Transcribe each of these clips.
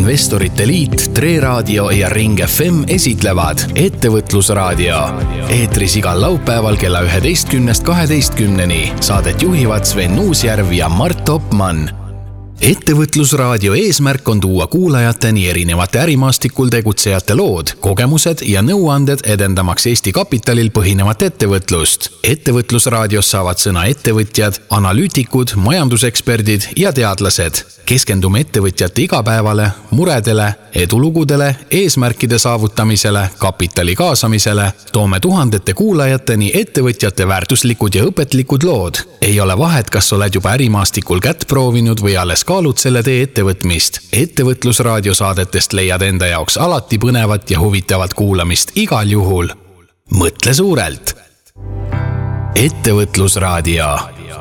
Investorite Liit, Tre Raadio ja Ring FM esitlevad Ettevõtlusraadio. Eetris igal laupäeval kella 11-12. Saadet juhivad Sven Uusjärv ja Mart Topmann. Ettevõtlusraadio eesmärk on tuua kuulajateni erinevate ärimaastikul tegutsejate lood, kogemused ja nõuanded edendamaks Eesti kapitalil põhinevat ettevõtlust. Ettevõtlusraadios saavad sõna ettevõtjad, analüütikud, majanduseksperdid ja teadlased. Keskendume ettevõtjate igapäevale, muredele, edulugudele, eesmärkide saavutamisele, kapitali kaasamisele, toome tuhandete kuulajateni ettevõtjate väärtuslikud ja õpetlikud lood. Ei ole vahet, kas oled juba ärimaastikul kätt proovinud või alles kaalud selle tee ettevõtmist. Ettevõtlusraadio saadetest leiad enda jaoks alati põnevat ja huvitavat kuulamist igal juhul. Mõtle suurelt! Ettevõtlusraadio.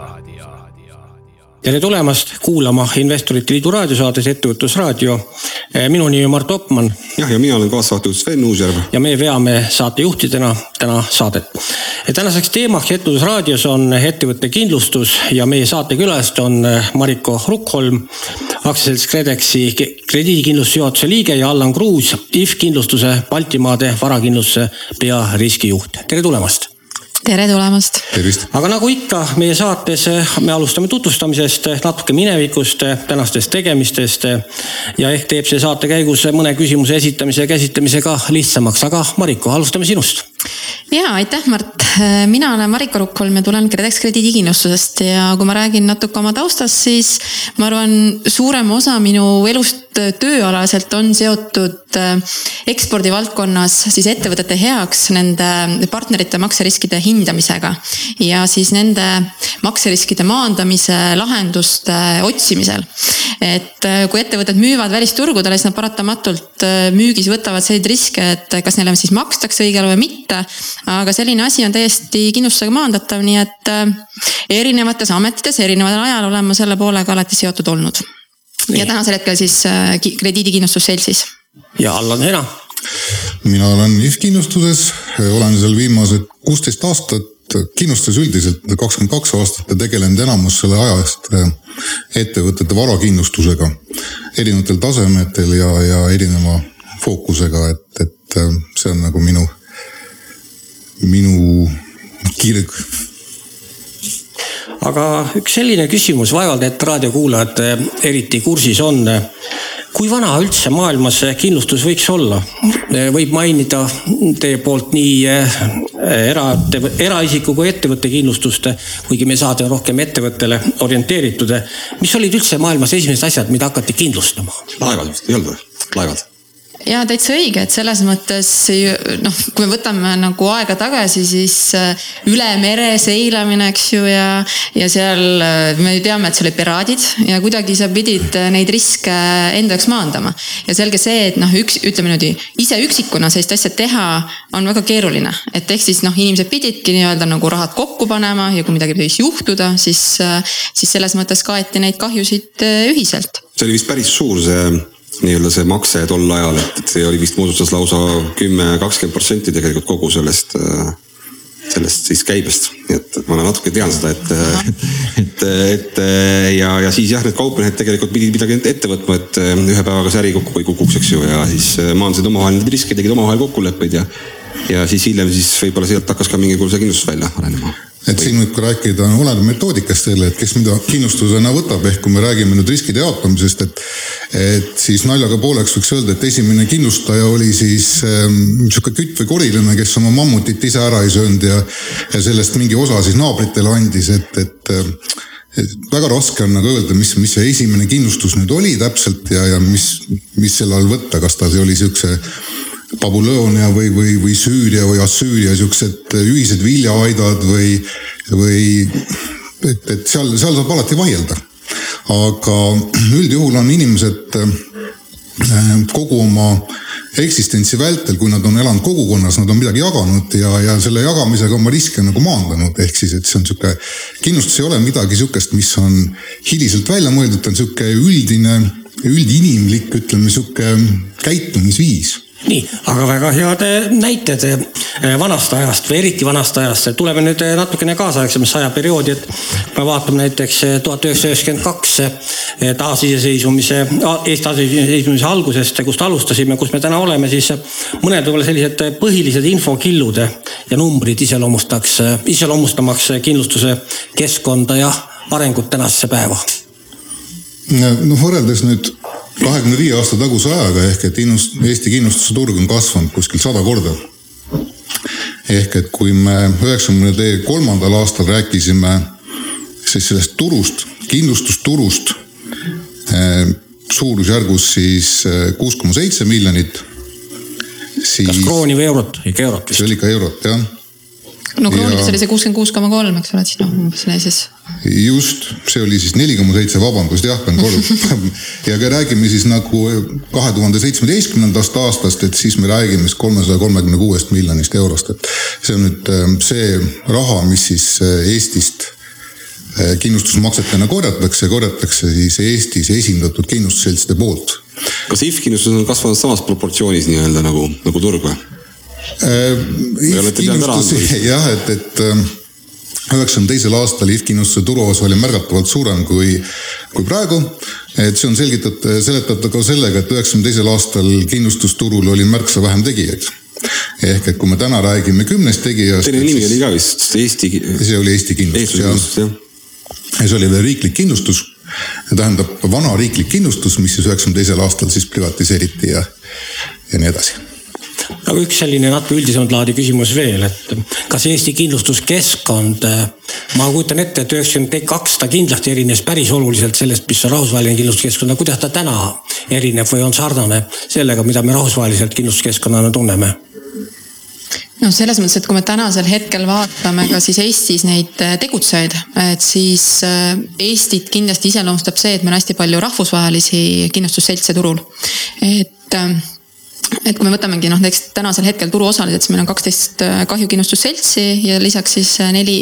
Tere tulemast kuulama Investorite Liidu raadiosaates Ettevõtlusraadio. Minu nimi on Mart Topmann. Ja mina olen kaasvahtanud Sven Uusjärv. Ja me veame saatejuhtidena täna saadet. Tänaseks teemaks Ettevõtlusraadios on ettevõtte kindlustus ja meie saatekülast on Mariko Rukkholm, aktsiaselts KredExi krediidikindlustusjuhatuse liige ja Allan Kruus, IF kindlustuse Baltimaade varakindlustuse peariskijuht. Tere tulemast! Tere tulemast! Tervist! Aga nagu ikka meie saates me alustame tutvustamisest, natuke minevikust, tänastest tegemistest ja ehk teeb see saate käigus mõne küsimuse esitamise ja käsitlemise ka lihtsamaks. Aga Mariko, alustame sinust. Jaa, aitäh Mart! Mina olen Mariko Rukkholm ja tulen KredEx krediidikindlustusest ja kui ma räägin natuke oma taustast, siis ma arvan, suurem osa minu elust tööalaselt on seotud ekspordivaldkonnas siis ettevõtete heaks nende partnerite makseriskide hindamisega ja siis nende makseriskide maandamise lahenduste otsimisel. Et kui ettevõtted müüvad välisturgudele, siis nad paratamatult müügis võtavad selliseid riske, et kas neile siis makstakse õigel või mitte, aga selline asi on täiesti kindlustusega maandatav, nii et erinevates ametites, erinevatel ajal olen ma selle poolega alati seotud olnud. Ja tänasel hetkel siis krediidikindlustusseltsis. Ja Allan Hena? Mina olen IF kindlustuses, olen seal viimased 16 aastat, kindlustus üldiselt 22 aastat ja tegelenud enamus selle ajast ettevõtete varakindlustusega erinevatel tasemetel ja erineva fookusega, et see on nagu minu kirg. Aga üks selline küsimus, vaevalt et raadiokuulajad eriti kursis on. Kui vana üldse maailmas kindlustus võiks olla? Võib mainida teie poolt nii eraisiku kui ettevõtte kindlustust, kuigi me saade rohkem ettevõttele orienteeritud. Mis olid üldse maailmas esimesed asjad, mida hakati kindlustama? Laevad, ei olnud või? Laevad. Ja täitsa õige, et selles mõttes, kui me võtame nagu aega tagasi, siis üle mere seilamine, eks ju, ja seal me teame, et see oli piraadid ja kuidagi sa pidid neid riske enda jaoks maandama. Ja selge see, et ütleme nüüd, ise üksikuna sellist asja teha on väga keeruline. Et ehk siis inimesed pididki nii-öelda nagu rahad kokku panema ja kui midagi pidis juhtuda, siis selles mõttes kaeti neid kahjusid ühiselt. See oli vist päris suur see makse tol ajal, et see oli vist moodustas lausa 10-20% tegelikult kogu sellest siis käibest. Et ma natuke tean seda, ja siis need kauplehed tegelikult pidid midagi ette võtma, et ühe päevaga see äri kokku ei kukuks, eks ju, ja siis maandasid omavahel need riske, tegid omavahel kokkuleppeid ja siis hiljem siis võib-olla sealt hakkas ka mingi kuulsa kindlustus välja arenema. Et siin võib ka rääkida oleneb metoodikast selle, et kes mida kindlustusena võtab, ehk kui me räägime nüüd riskide jaotamisest, et siis naljaga pooleks võiks öelda, et esimene kindlustaja oli siis niisugune kütt või korilane, kes oma mammutit ise ära ei söönud ja sellest mingi osa siis naabritele andis, et väga raske on nagu öelda, mis see esimene kindlustus nüüd oli täpselt ja mis selle all võtta, kas ta oli niisuguse Babyloonia või Süüria või Assüüria niisugused ühised viljaaidad või et seal saab alati vaielda. Aga üldjuhul on inimesed kogu oma eksistentsi vältel, kui nad on elanud kogukonnas, nad on midagi jaganud ja selle jagamisega oma riske nagu maandanud. Ehk siis, et see on niisugune, kindlustus ei ole midagi niisugust, mis on hiliselt välja mõeldud, on niisugune üldinimlik, ütleme niisugune käitumisviis. Nii, aga väga head näited vanast ajast või eriti vanast ajast. Tuleme nüüd natukene kaasaegsemast ajaperioodi, et me vaatame näiteks 1992 Eesti taasiseseisvumise algusest, kust alustasime, kus me täna oleme, siis mõned võib-olla sellised põhilised infokillud ja numbrid iseloomustamaks kindlustuse keskkonda ja arengut tänasesse päeva. No võrreldes nüüd 25 aasta taguse ajaga ehk et Eesti kindlustuse turg on kasvanud kuskil 100 korda. Ehk et kui me 93. aastal rääkisime siis sellest turust, kindlustusturust suurusjärgus siis 6,7 miljonit. Kas krooni või eurot? Ikka eurot vist. See oli ikka eurot, jah. No kroonides oli see 66,3, eks ole, siis Just, see oli siis 4,7, vabandust, jah, pean korrutama. Ja kui räägime siis nagu 2017. aastast, et siis me räägime 336 miljonist eurost. Et see on nüüd see raha, mis siis Eestist kindlustusmaksetena korjatakse siis Eestis esindatud kindlustusseltside poolt. Kas IF-kindlustus on kasvanud samas proportsioonis nii-öelda nagu turg või? Jah, et 92. aastal IF-kindlustuse turuosa oli märgatavalt suurem kui praegu. Et see on seletatav ka sellega, et 92. aastal kindlustusturul oli märksa vähem tegijaid. Ehk et kui me täna räägime 10 tegijast... Teine nimi oli ka vist Eesti... See oli Eesti kindlustus, jah. Ja see oli veel riiklik kindlustus. Tähendab vana riiklik kindlustus, mis siis 92. aastal siis privatiseeriti ja nii edasi. Aga üks selline natuke üldisemalt laadi küsimus veel, et kas Eesti kindlustuskeskkond, ma kujutan ette, et 92 ta kindlasti erines päris oluliselt sellest, mis on rahvusvaheline kindlustuskeskkond, kuidas ta täna erineb või on sarnane sellega, mida me rahvusvaheliselt kindlustuskeskkonnana tunneme? No selles mõttes, et kui me tänasel hetkel vaatame ka siis Eestis neid tegutsejaid, et siis Eestit kindlasti iseloomustab see, et meil on hästi palju rahvusvahelisi kindlustusseltse turul. Et kui me võtamegi näiteks tänasel hetkel turuosalised, siis meil on 12 kahjukindlustusseltsi ja lisaks siis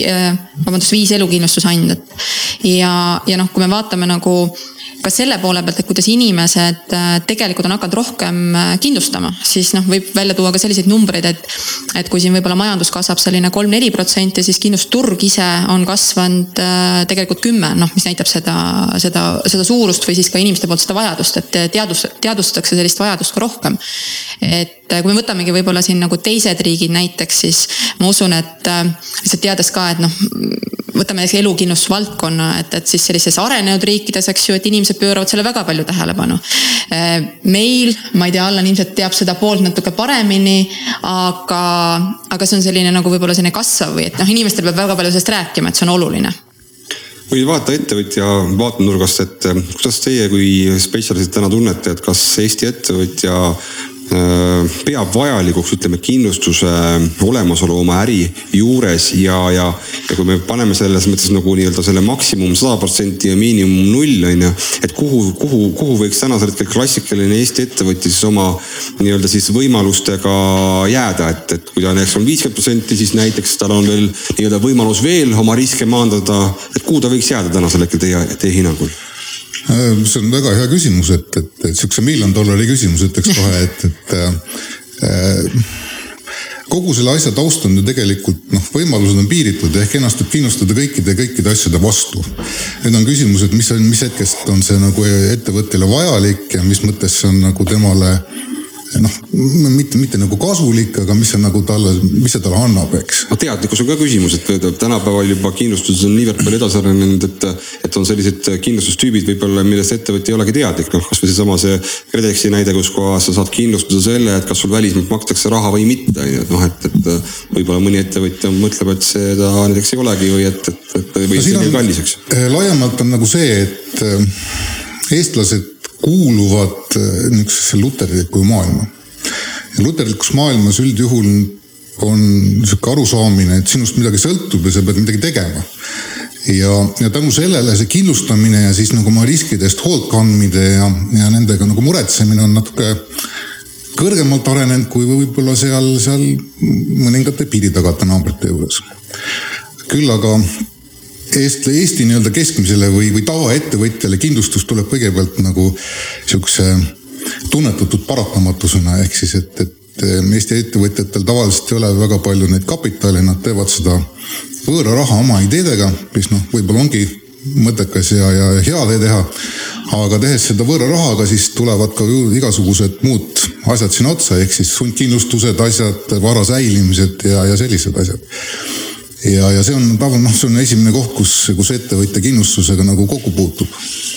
5 elukindlustusandjat. Ja kui me vaatame nagu ka selle poole pealt, et kuidas inimesed tegelikult on hakanud rohkem kindlustama, siis võib välja tuua ka selliseid numbreid, et kui siin võib-olla majandus kasvab selline 3-4%, siis kindlusturg ise on kasvanud tegelikult 10%, mis näitab seda suurust või siis ka inimeste poolt seda vajadust, et teadvustatakse sellist vajadust ka rohkem. Et kui me võtamegi võib-olla siin nagu teised riigid näiteks, siis ma usun, et lihtsalt teades ka, et võtame elukindlustusvaldkonna, et siis sellises arenenud riikides, eks ju, et inimesed pööravad selle väga palju tähelepanu. Meil, ma ei tea, Allan ilmselt teab seda poolt natuke paremini, aga see on selline nagu võib-olla selline kasvav või, et inimestel peab väga palju sellest rääkima, et see on oluline. Või vaata ettevõtja vaatenurgast, et kuidas teie kui spetsialistid täna tunnete, et kas Eesti ettevõtja peab vajalikuks, ütleme, kindlustuse olemasolu oma äri juures ja kui me paneme selles mõttes nagu nii-öelda selle maksimum 100% ja miinimum 0, et kuhu võiks tänasel hetkel klassikaline Eesti ettevõtja siis oma nii-öelda siis võimalustega jääda, et kui ta näiteks on 50%, siis näiteks tal on veel nii-öelda võimalus veel oma riske maandada, et kuhu ta võiks jääda tänasel hetkel teie hinnangul? See on väga hea küsimus, et siukse $1 million küsimus, ütleks kohe, et kogu selle asja taust on ju tegelikult, võimalused on piiritud ehk ennast võib kindlustada kõikide asjade vastu. Nüüd on küsimus, et mis hetkest on see nagu ettevõttele vajalik ja mis mõttes see on nagu temale mitte nagu kasulik, aga mis see talle annab, eks? Teadlikkus on ka küsimus, et tänapäeval juba kindlustus on niivõrd palju edasi arenenud, et on sellised kindlustustüübid võib-olla, millest ettevõtja ei olegi teadlik. Kas või seesama see Credexi näide, kus kohas sa saad kindlustada selle, et kas sul välismaalt makstakse raha või mitte. Et võib-olla mõni ettevõtja mõtleb, et seda näiteks ei olegi või et see on kalliseks. Laiemalt on nagu see, et eestlased kuuluvad niisugusesse luterlikku maailma. Ja luterlikus maailmas üldjuhul on niisugune arusaamine, et sinust midagi sõltub ja sa pead midagi tegema. Ja tänu sellele see kindlustamine ja siis nagu oma riskidest hoolt kandmine ja nendega nagu muretsemine on natuke kõrgemalt arenenud kui võib-olla seal mõningate piiritagate naabrite juures. Küll aga Eesti keskmisele või tavaettevõtjale kindlustus tuleb kõigepealt nagu siukse tunnetatud paratamatusena, ehk siis, et Eesti ettevõtjatel tavaliselt ei ole väga palju neid kapitali, nad teevad seda võõra raha oma ideedega, mis võib-olla ongi mõttekas ja hea teha, aga tehes seda võõra rahaga, siis tulevad ka igasugused muud asjad siin otsa, ehk siis sundkindlustused, asjad, vara säilimised ja sellised asjad. Ja see on esimene koht, kus ettevõtja kindlustusega nagu kokku puutub.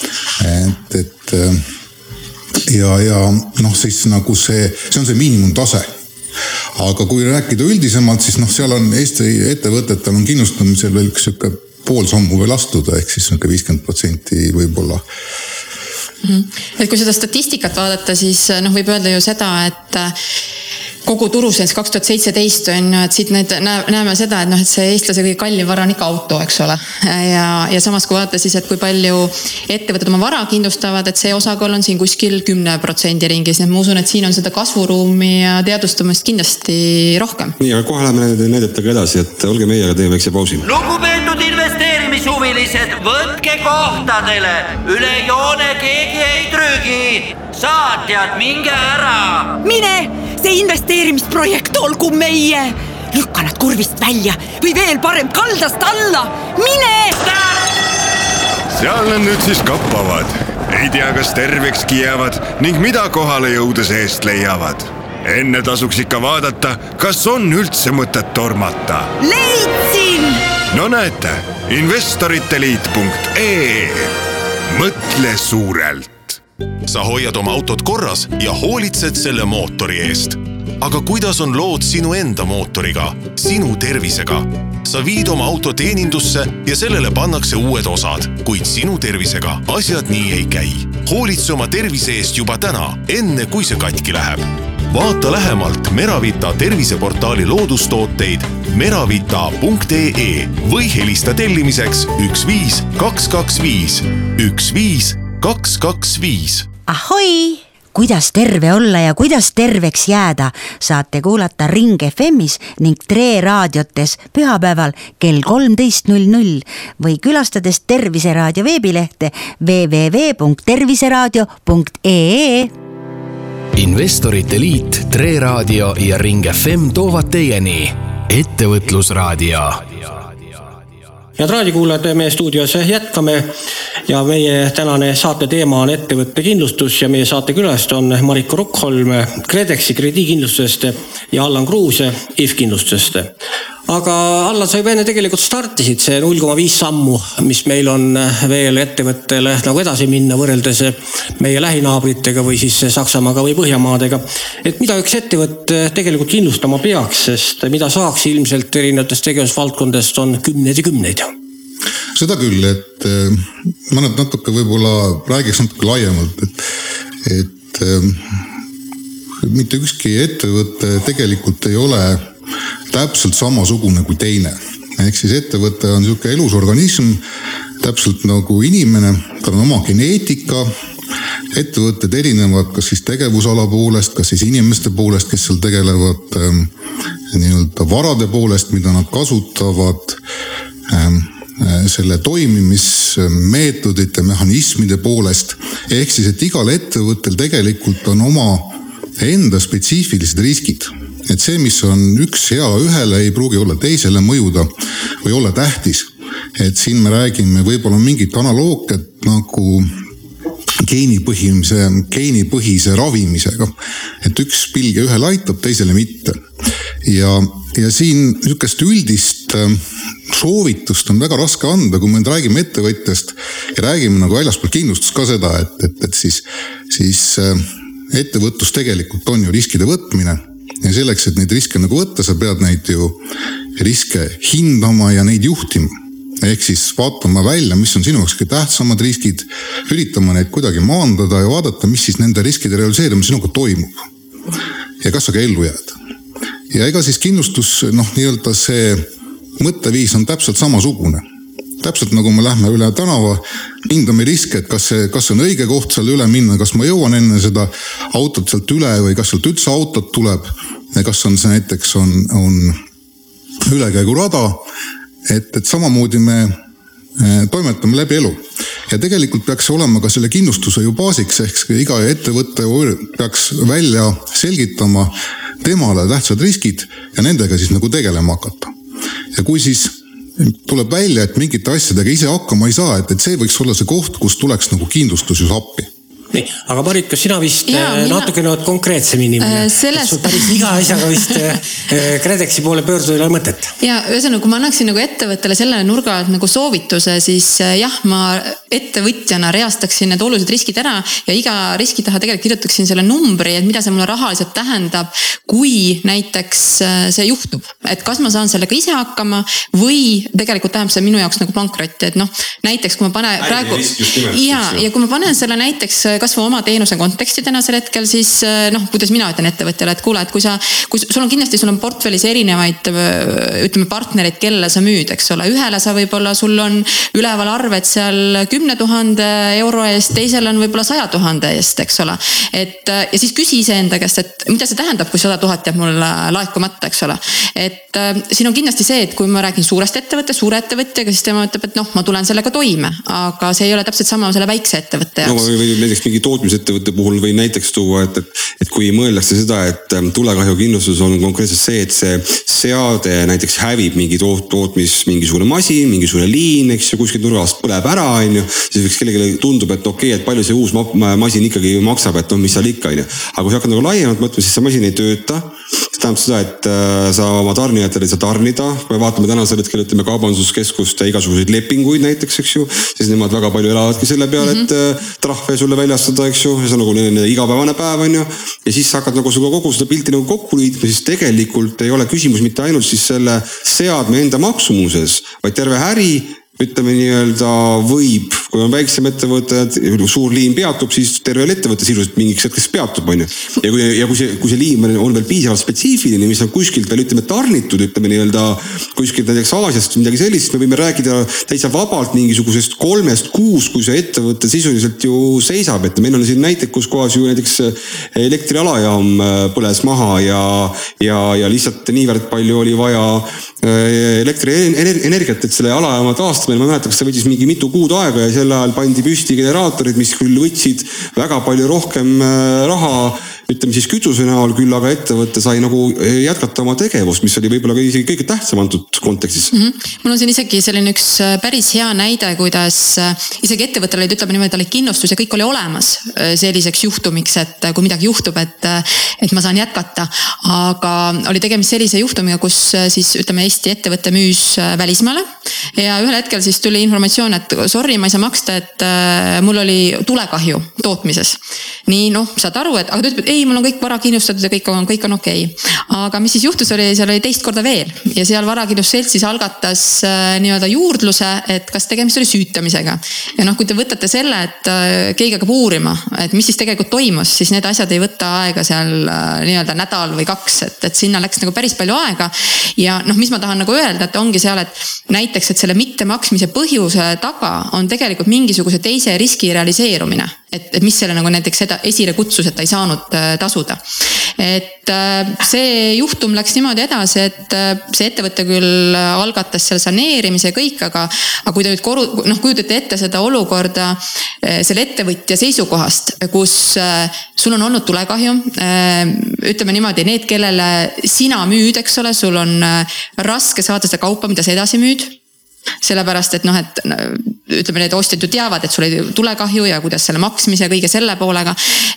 Siis nagu see on see miinimumtase. Aga kui rääkida üldisemalt, siis seal on Eesti ettevõtetel on kindlustamisel veel üks pool sammu veel astuda, ehk siis 50% võib-olla. Et kui seda statistikat vaadata, siis võib öelda ju seda, et kogu turuseis 2017 on, et siit näeme seda, et see eestlase kõige kallim vara on ikka auto, eks ole. Ja samas kui vaadata siis, et kui palju ettevõtted oma vara kindlustavad, et see osakaal on siin kuskil 10% ringis. Nii et ma usun, et siin on seda kasvuruumi ja teadustamist kindlasti rohkem. Nii, aga kohe läheme näidetega edasi, et olge meiega, teeme väikse pausi. Lugupeetud investeerimishuvilised, võtke kohtadele. Üle joone keegi ei trügi. Saatjad, minge ära. Mine! See investeerimisprojekt olgu meie. Lükka nad kurvist välja või veel parem kaldast alla. Mine! Seal nad nüüd siis kappavad. Ei tea, kas tervekski jäävad ning mida kohale jõudes eest leiavad. Enne tasuks ikka vaadata, kas on üldse mõtet tormata. Leidsin! No näete, investoriteliit.ee. Mõtle suurelt. Sa hoiad oma autot korras ja hoolitsed selle mootori eest. Aga kuidas on lood sinu enda mootoriga, sinu tervisega? Sa viid oma auto teenindusse ja sellele pannakse uued osad, kuid sinu tervisega asjad nii ei käi. Hoolitse oma tervise eest juba täna, enne kui see katki läheb. Vaata lähemalt Meravita terviseportaali loodustooteid meravita.ee või helista tellimiseks 15225 15225. Ahoi! Kuidas terve olla ja kuidas terveks jääda, saate kuulata Ring FM'is ning Tre raadiotes pühapäeval kell 13.00 või külastades Terviseraadio veebilehte www.terviseraadio.ee. Investorite Liit, Tre raadio ja Ring FM toovad teieni ettevõtlusraadio. Head raadikuulajad, meie stuudios jätkame ja meie tänane saate teema on ettevõtte kindlustus ja meie saate külast on Mariko Rukkholm KredExi krediidikindlustusest ja Allan Kruuse IF kindlustusest. Aga Allan, sa juba enne tegelikult startisid see 0,5 sammu, mis meil on veel ettevõttele nagu edasi minna võrreldes meie lähinaabritega või siis Saksamaaga või Põhjamaadega. Et mida üks ettevõtte tegelikult kindlustama peaks, sest mida saaks ilmselt erinevatest tegevusvaldkondest on kümneid ja kümneid. Seda küll, et ma natuke võib-olla räägiks natuke laiemalt, et mitte ükski ettevõte tegelikult ei ole täpselt samasugune kui teine. Ehk siis ettevõte on niisugune elusorganism, täpselt nagu inimene, tal on oma geneetika, ettevõtted erinevad kas siis tegevusala poolest, kas siis inimeste poolest, kes seal tegelevad nii-öelda varade poolest, mida nad kasutavad, selle toimimismeetodite, mehhanismide poolest. Ehk siis, et igal ettevõttel tegelikult on oma enda spetsiifilised riskid. Et see, mis on üks hea ühele, ei pruugi olla teisele mõjuda või olla tähtis. Et siin me räägime võib-olla mingit analoogiat nagu geenipõhise ravimisega. Et üks pilge ühele aitab, teisele mitte. Ja siin niisugust üldist soovitust on väga raske anda, kui me räägime ettevõtjast ja räägime nagu väljaspool kindlustust ka seda, et siis ettevõtlus tegelikult on ju riskide võtmine. Ja selleks, et neid riske nagu võtta, sa pead neid ju riske hindama ja neid juhtima. Ehk siis vaatama välja, mis on sinu jaoks kõige tähtsamad riskid, üritama neid kuidagi maandada ja vaadata, mis siis nende riskide realiseerimine sinuga toimub. Ja kas sa ka ellu jääd. Ja ega siis kindlustus, nii-öelda see mõtteviis on täpselt samasugune. Täpselt nagu me lähme üle tänava, hindame riske, et kas on õige koht seal üle minna, kas ma jõuan enne seda autot sealt üle või kas sealt üldse autot tuleb. Ja kas on see näiteks on ülekäigurada, et samamoodi me toimetame läbi elu. Ja tegelikult peaks olema ka selle kindlustuse ju baasiks, ehk iga ettevõtte peaks välja selgitama temale tähtsad riskid ja nendega siis nagu tegelema hakata. Ja kui siis tuleb välja, et mingite asjadega ise hakkama ei saa, et see võiks olla see koht, kus tuleks nagu kindlustus just appi. Nii, aga Marit, kas sina vist natukene oled konkreetsem inimene? Sul päris iga asjaga vist KredExi poole pöörduda ei ole mõtet. Ja ühesõnaga, kui ma annaksin nagu ettevõttele selle nurga alt nagu soovituse, siis jah, ma ettevõtjana reastaksin need olulised riskid ära ja iga riski taha tegelikult kirjutaksin selle numbri, et mida see mulle rahaliselt tähendab, kui näiteks see juhtub. Et kas ma saan sellega ise hakkama või tegelikult tähendab see minu jaoks nagu pankrotti, et näiteks kui ma panen praegu ja kui ma panen selle näiteks kas või oma teenuse konteksti tänasel hetkel, siis kuidas mina ütlen ettevõtjale, et kuule, et kui sul on kindlasti, sul on portfellis erinevaid, ütleme, partnerid, kelle sa müüd, eks ole. Ühele sa võib-olla, sul on üleval arved seal 10 000 euro eest, teisel on võib-olla 100 000 eest, eks ole. Ja siis küsi ise enda käest, et mida see tähendab, kui 100 000 jääb mul laekumata, eks ole. Et siin on kindlasti see, et kui ma räägin suurest ettevõtte, suure ettevõttega, siis tema ütleb, et ma tulen sellega toime, aga see ei ole täpselt sama selle väikse ettevõtte jaoks. Või näiteks mingi tootmisettevõtte puhul või näiteks tuua, et kui mõeldakse seda, et tulekahju kindlustus on konkreetselt see, et see seade näiteks hävib mingi mingisugune masin, mingisugune liin, eks ju, kuskil nurgast põleb ära, siis võiks kellelegi tundub, et okei, et palju see uus masin ikkagi maksab, et mis seal ikka, aga kui hakkad nagu laiemalt mõtlema, siis see masin ei tööta. See tähendab seda, et sa oma tarnijatele ei saa tarnida. Kui me vaatame tänasel hetkel, ütleme kaubanduskeskuste igasuguseid lepinguid näiteks, eks ju, siis nemad väga palju elavadki selle peale, et trahve sulle väljastada, eks ju, see on nagu nende igapäevane päev, on ju. Ja siis hakkad nagu kogu seda pilti nagu kokku liitma, siis tegelikult ei ole küsimus mitte ainult siis selle seadme enda maksumuses, vaid terve äri, ütleme nii-öelda võib, kui on väiksem ettevõtted, suur liin peatub, siis terve ettevõte sisuliselt mingiks hetkes peatub, on ju. Ja kui see liin on veel piisavalt spetsiifiline, mis on kuskilt veel, ütleme, tarnitud, ütleme nii-öelda kuskilt näiteks Aasiast midagi sellist, me võime rääkida täitsa vabalt mingisugusest 3-6, kui see ettevõte sisuliselt ju seisab, et meil on siin näiteid, kus kohas ju näiteks elektrialajaam põles maha ja lihtsalt niivõrd palju oli vaja elektrienergiat, et selle alajaama taastamine, ma mäletan, kas see võttis mingi mitu kuud aega ja sel ajal pandi püsti generaatorid, mis küll võtsid väga palju rohkem raha, ütleme siis kütuse näol küll, aga ettevõtte sai nagu jätkata oma tegevust, mis oli võib-olla isegi kõige tähtsam antud kontekstis. Mul on siin isegi selline üks päris hea näide, kuidas isegi ettevõttele ütleme niimoodi, oli kindlustus ja kõik oli olemas selliseks juhtumiks, et kui midagi juhtub, et ma saan jätkata. Aga oli tegemist sellise juhtumiga, kus siis ütleme Eesti ettevõtte müüs välismaale ja ühel hetkel siis tuli informatsioon, et sorry, ma ei saa maksta, et mul oli tulekahju tootmises. Nii, saad aru, et aga ta ütleb, et ei, mul on kõik vara kindlustatud ja kõik on okei. Aga mis siis juhtus, seal oli teist korda veel ja seal varakindlustusselts siis algatas nii-öelda juurdluse, et kas tegemist oli süütamisega. Ja kui te võtate selle, et keegi hakkab uurima, et mis siis tegelikult toimus, siis need asjad ei võta aega seal nii-öelda nädal või 2, et sinna läks nagu päris palju aega. Ja mis ma tahan nagu öelda, et ongi seal, et näiteks, et selle mittemaksmise põhjuse taga on tegelikult mingisuguse teise riski realiseerumine. Et mis selle nagu näiteks esile kutsus, et ta ei saanud tasuda. Et see juhtum läks niimoodi edasi, et see ettevõte küll algatas seal saneerimise ja kõik, aga kui te nüüd kujutate ette seda olukorda selle ettevõtja seisukohast, kus sul on olnud tulekahju, ütleme niimoodi, need, kellele sina müüd, eks ole, sul on raske saada seda kaupa, mida sa edasi müüd. Sellepärast, et ütleme, need ostjad ju teavad, et sul ei tulekahju ja kuidas selle maksmise ja kõige selle poolega,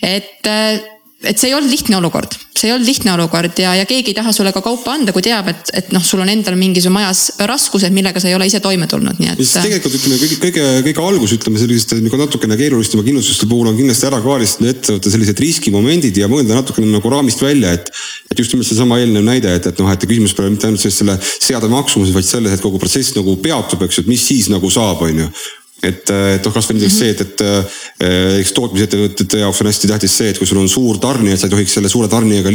et see ei olnud lihtne olukord. See ei olnud lihtne olukord ja keegi ei taha sulle ka kaupa anda, kui teab, et sul on endal mingisugune majas raskused, millega sa ei ole ise toime tulnud. Mis tegelikult ütleme, kõige algus, ütleme sellisest natukene keerulistama kindlustuste puhul on kindlasti ära kaaristada ettevõtte sellised riskimomendid ja mõelda natukene nagu raamist välja, et just nimelt see sama eelnev näide, et küsimus pole mitte ainult selle seade maksumuses, vaid selles, et kogu protsess nagu peatub, eks, et mis siis nagu saab, on ju. kas või näiteks see, et tootmisettevõtete jaoks on hästi tähtis see, et kui sul on suur tarnija, sa ei tohiks selle suure tarnijaga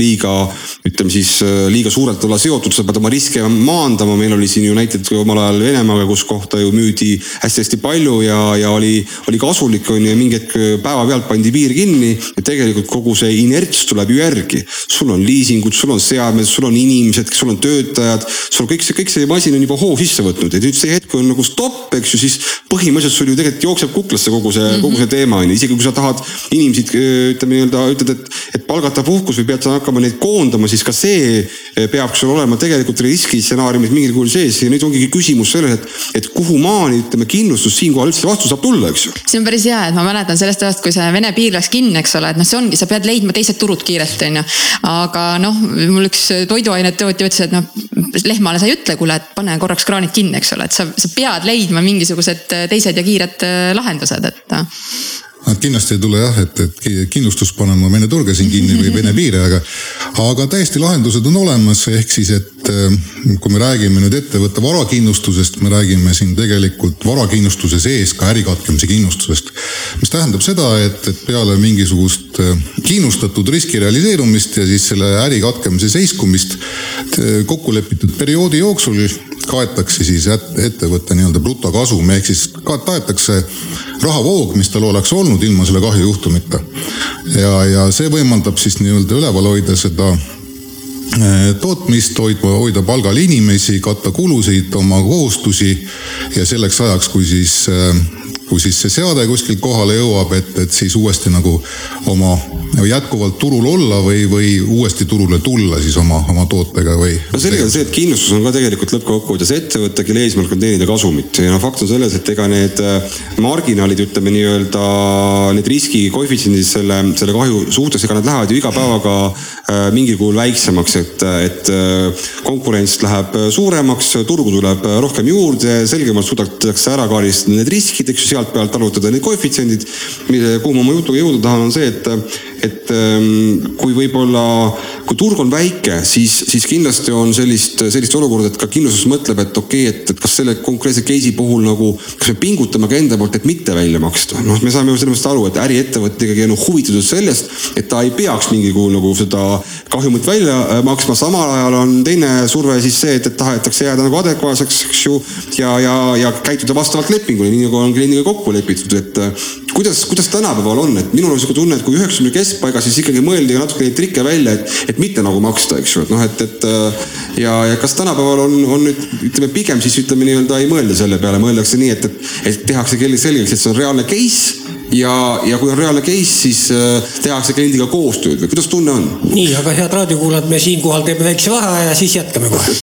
liiga suurelt olla seotud, sa pead oma riske maandama, meil oli siin ju näited omal ajal Venemaaga, kus kohta ju müüdi hästi palju ja oli kasulik, ja mingi hetk päeva pealt pandi piir kinni ja tegelikult kogu see inerts tuleb ju järgi. Sul on liisingud, sul on seadmed, sul on inimesed, sul on töötajad, sul kõik see masin on juba hoo sisse võtnud ja nüüd see hetk on nagu stopp, eks ju, siis põhimõtteliselt sul ju tegelikult jookseb kuklasse kogu see teema. Isegi kui sa tahad inimesi, ütled, et palgata puhkus või pead sa hakkama neid koondama, siis ka see peab sul olema tegelikult riskistsenaariumid mingil kuul sees ja nüüd ongi küsimus selles, et kuhu maani, kindlustus siinkohal üldse vastu saab tulla, eks ju. See on päris hea, et ma mäletan sellest ajast, kui see Vene piir läks kinni, eks ole, et see ongi, sa pead leidma teised turud kiirelt, on ju. Aga mul üks toiduainet tootja ütles, et lehmale sa ei ütle, kuule, et pane korraks kraanid kinni, eks ole, et sa pead leidma mingisugused teised ja kiired lahendused, et kindlasti ei tule jah, et kindlustus panema Vene turge siin kinni või Vene piire, aga täiesti lahendused on olemas, ehk siis, et kui me räägime nüüd ettevõtte varakindlustusest, me räägime siin tegelikult varakindlustuse sees ka ärikatkemise kindlustusest, mis tähendab seda, et peale mingisugust kindlustatud riski realiseerumist ja siis selle ärikatkemise seiskumist kokkulepitud perioodi jooksul kaetakse siis ettevõtte nii-öelda brutokasum, ehk siis taetakse rahavoog, mis tal oleks olnud ilma selle kahju juhtumita. Ja see võimaldab siis nii-öelda üleval hoida seda tootmist, hoida palgal inimesi, katta kulusid, oma kohustusi ja selleks ajaks, kui siis see seade kuskil kohale jõuab, et siis uuesti nagu oma jätkuvalt turul olla või uuesti turule tulla siis oma tootega või... No sellega on see, et kindlustus on ka tegelikult lõppkokkuvõttes ettevõtte, kelle eesmärk on teenida kasumit. Ja fakt on selles, et ega need marginaalid, ütleme nii-öelda, need riskikoefitsiendid selle kahju suhtes, ega nad lähevad ju iga päevaga mingil kuul väiksemaks, et konkurents läheb suuremaks, turgu tuleb rohkem juurde, selgemalt suudetakse ära kaaristada need riskid, eks ju, sealt pealt arvutada need koefitsiendid, kuhu ma oma jutuga jõuda tahan, on see, et kui turg on väike, siis kindlasti on sellist olukorda, et ka kindlustus mõtleb, et okei, et kas selle konkreetse case'i puhul nagu, kas me pingutame ka enda poolt, et mitte välja maksta. Me saame ju sellest aru, et äriettevõtte ikkagi on huvitatud sellest, et ta ei peaks mingi kuul nagu seda kahjumit välja maksma. Samal ajal on teine surve siis see, et tahetakse jääda nagu adekvaatseks, eks ju, ja käituda vastavalt lepingule, nii nagu on kliendiga kokku lepitud, et kuidas tänapäeval on, et minul on selline tunne, et kui 90 keskpaiga, siis ikkagi mõeldi natuke neid trikke välja, et mitte nagu maksta, eks ju, ja kas tänapäeval on nüüd, ütleme pigem siis ütleme nii-öelda ei mõelda selle peale, mõeldakse nii, et tehakse selgeks, et see on reaalne case ja kui on reaalne case, siis tehakse kliendiga koostööd või kuidas tunne on? Nii, aga head raadiokuulajad, me siinkohal teeme väikse vaheaja ja siis jätkame kohe.